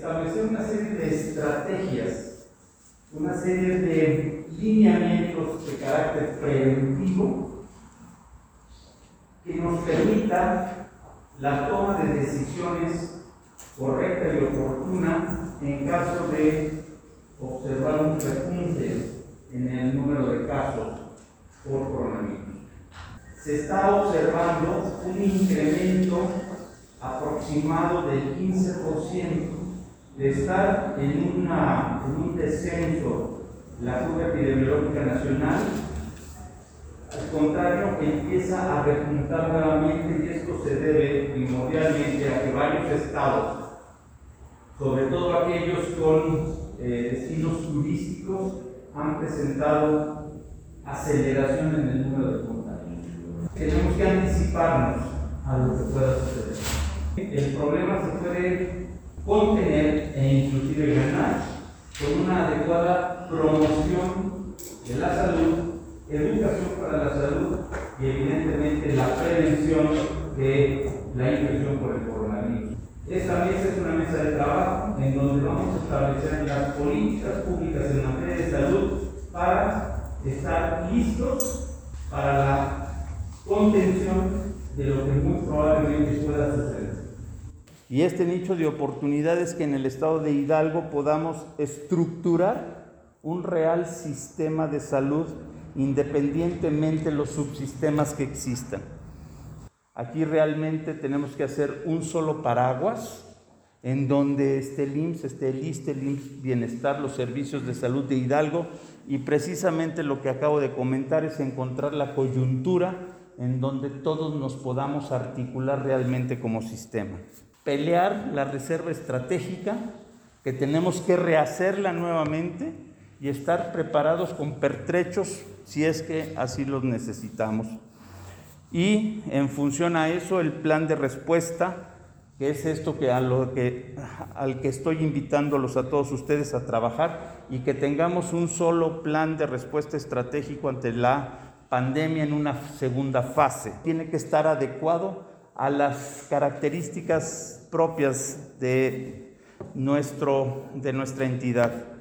establecer una serie de estrategias, una serie de lineamientos de carácter preventivo que nos permita la toma de decisiones correcta y oportuna en caso de observar un repunte en el número de casos por coronavirus. Se está observando un incremento aproximado del 15%, de estar en un descenso la curva epidemiológica nacional. Al contrario, empieza a repuntar nuevamente, y esto se debe primordialmente a que varios estados, sobre todo aquellos con destinos turísticos, han presentado aceleración en el número de contagios. Tenemos que anticiparnos a lo que pueda suceder. El problema se puede contener e inclusive ganar con una adecuada promoción de la salud, educación para la salud y evidentemente la prevención de la infección por el coronavirus. Esta mesa es una mesa de trabajo en donde vamos a establecer las políticas públicas en materia de salud para estar listos para la contención de lo que muy probablemente pueda suceder. Y este nicho de oportunidades que en el estado de Hidalgo podamos estructurar un real sistema de salud independientemente de los subsistemas que existan. Aquí realmente tenemos que hacer un solo paraguas en donde esté el IMSS, esté el ISSSTE, el IMSS Bienestar, los servicios de salud de Hidalgo, y precisamente lo que acabo de comentar es encontrar la coyuntura en donde todos nos podamos articular realmente como sistema. Pelear la reserva estratégica, que tenemos que rehacerla nuevamente y estar preparados con pertrechos si es que así los necesitamos. Y en función a eso, el plan de respuesta, que es esto al que estoy invitándolos a todos ustedes a trabajar, y que tengamos un solo plan de respuesta estratégico ante la pandemia en una segunda fase. Tiene que estar adecuado a las características propias de nuestra entidad.